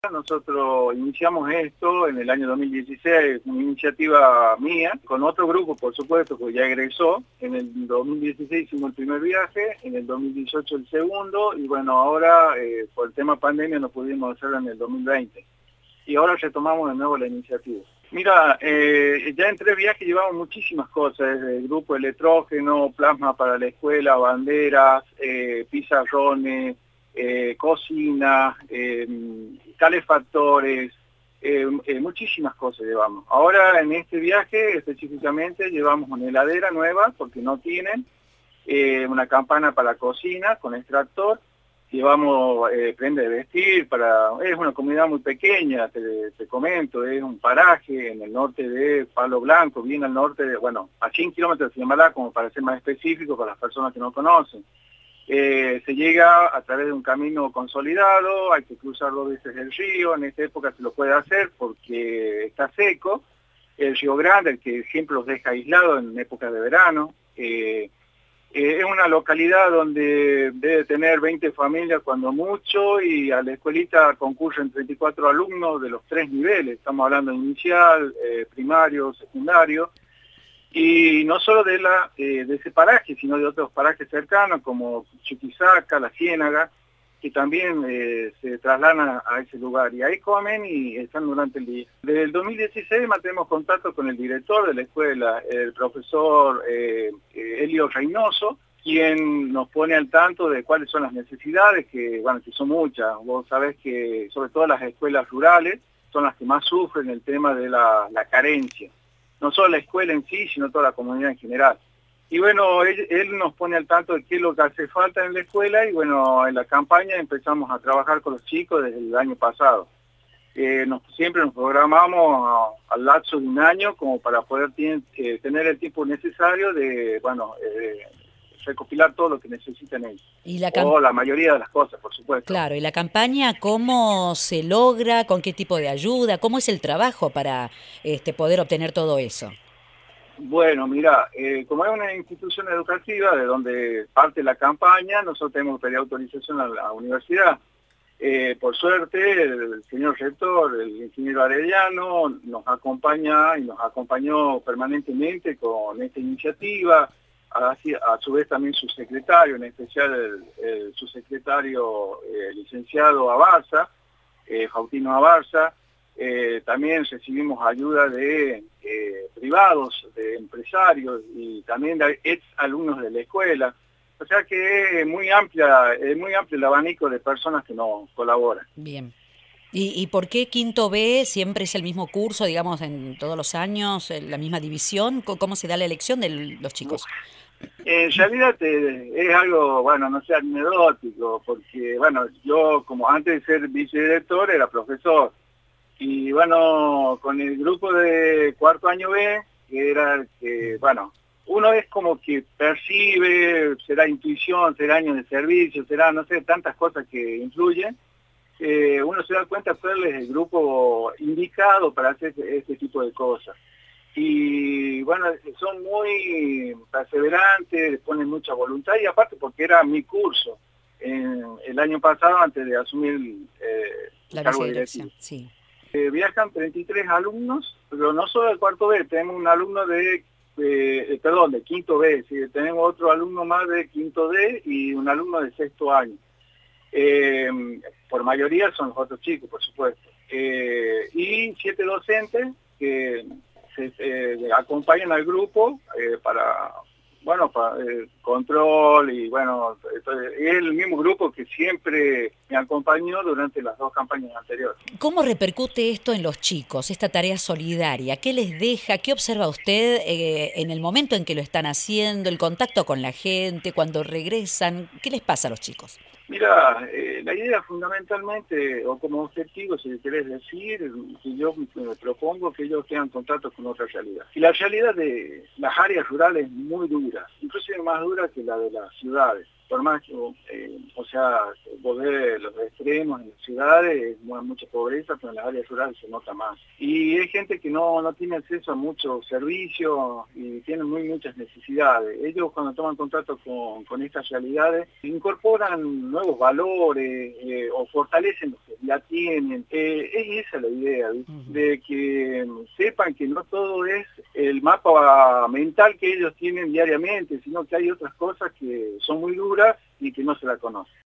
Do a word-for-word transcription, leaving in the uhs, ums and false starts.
Nosotros iniciamos esto en el año dos mil dieciséis, una iniciativa mía, con otro grupo, por supuesto, que ya egresó. En el dos mil dieciséis hicimos el primer viaje, en el dos mil dieciocho el segundo, y bueno, ahora eh, por el tema pandemia no pudimos hacerlo en el dos mil veinte. Y ahora retomamos de nuevo la iniciativa. Mira, eh, ya en tres viajes llevamos muchísimas cosas, desde el grupo electrógeno, plasma para la escuela, banderas, eh, pizarrones, eh, cocina, eh, calefactores, eh, eh, muchísimas cosas llevamos. Ahora en este viaje específicamente llevamos una heladera nueva porque no tienen, eh, una campana para cocina con extractor, llevamos eh, prenda de vestir, para es una comunidad muy pequeña, te, te comento, es un paraje en el norte de Palo Blanco, bien al norte, de, bueno, a cien kilómetros de Yamalá, como para ser más específico para las personas que no conocen. Eh, se llega a través de un camino consolidado, hay que cruzar dos veces el río, en esta época se lo puede hacer porque está seco, el Río Grande, el que siempre los deja aislados en época de verano. Eh, eh, es una localidad donde debe tener veinte familias cuando mucho, y a la escuelita concurren treinta y cuatro alumnos de los tres niveles, estamos hablando de inicial, eh, primario, secundario. Y no solo de, la, eh, de ese paraje, sino de otros parajes cercanos como Chuquisaca, La Ciénaga, que también eh, se trasladan a, a ese lugar. Y ahí comen y están durante el día. Desde el dos mil dieciséis mantenemos contacto con el director de la escuela, el profesor eh, Elio Reynoso, quien nos pone al tanto de cuáles son las necesidades, que bueno, que son muchas. Vos sabés que sobre todo las escuelas rurales son las que más sufren el tema de la, la carencia. No solo la escuela en sí, sino toda la comunidad en general. Y bueno, él, él nos pone al tanto de qué es lo que hace falta en la escuela, y bueno, en la campaña empezamos a trabajar con los chicos desde el año pasado. Eh, nos, siempre nos programamos a, al lapso de un año como para poder ten, eh, tener el tiempo necesario de, bueno, eh, recopilar todo lo que necesitan ellos. Y la o la mayoría de las cosas, por supuesto. Claro, ¿y la campaña cómo se logra? ¿Con qué tipo de ayuda? ¿Cómo es el trabajo para este, poder obtener todo eso? Bueno, mira, eh, como es una institución educativa de donde parte la campaña, nosotros tenemos que pedir autorización a la universidad. Eh, por suerte, el señor rector, el ingeniero Arellano, nos acompaña y nos acompañó permanentemente con esta iniciativa. Así, a su vez también su secretario, en especial el, el subsecretario eh, licenciado Abarza, eh, Faustino Abarza. Eh, también recibimos ayuda de eh, privados, de empresarios y también de ex alumnos de la escuela. O sea que es muy amplia, es muy amplio el abanico de personas que nos colaboran. Bien. ¿Y, y por qué Quinto B siempre es el mismo curso, digamos, en todos los años, la misma división? ¿Cómo se da la elección de los chicos? En realidad eh, es algo, bueno, no sé, anecdótico, porque, bueno, yo como antes de ser vicedirector era profesor, y bueno, con el grupo de cuarto año B, que era el que, bueno, uno es como que percibe, será intuición, será año de servicio, será, no sé, tantas cosas que influyen, eh, uno se da cuenta cuál es el grupo indicado para hacer este tipo de cosas. Y bueno, son muy perseverantes, ponen mucha voluntad, y aparte porque era mi curso en, el año pasado antes de asumir eh, el la cargo directivo. Sí. Eh, viajan treinta y tres alumnos, pero no solo del cuarto B, tenemos un alumno de, eh, perdón, de quinto B, ¿sí? Tenemos otro alumno más de quinto D y un alumno de sexto año. Eh, por mayoría son los otros chicos, por supuesto. Eh, y siete docentes que se eh, acompañan al grupo eh, para, bueno, para eh, control, y bueno, es el mismo grupo que siempre me acompañó durante las dos campañas anteriores. ¿Cómo repercute esto en los chicos, esta tarea solidaria? ¿Qué les deja? ¿Qué observa usted eh, en el momento en que lo están haciendo, el contacto con la gente, cuando regresan? ¿Qué les pasa a los chicos? Mira, eh, la idea fundamentalmente, o como objetivo, si querés decir, que yo me propongo que ellos tengan contacto con otra realidad. Y la realidad de las áreas rurales es muy dura, inclusive más dura que la de las ciudades. por más que, eh, o sea, vos ves los extremos en las ciudades, hay mucha pobreza, pero en las áreas rurales se nota más. Y hay gente que no, no tiene acceso a muchos servicios y tienen muy muchas necesidades. Ellos cuando toman contacto con, con estas realidades incorporan nuevos valores eh, o fortalecen los que ya tienen. Eh, es esa la idea, ¿viste? Uh-huh. De que sepan que no todo es el mapa mental que ellos tienen diariamente, sino que hay otras cosas que son muy duras y que no se la conocen.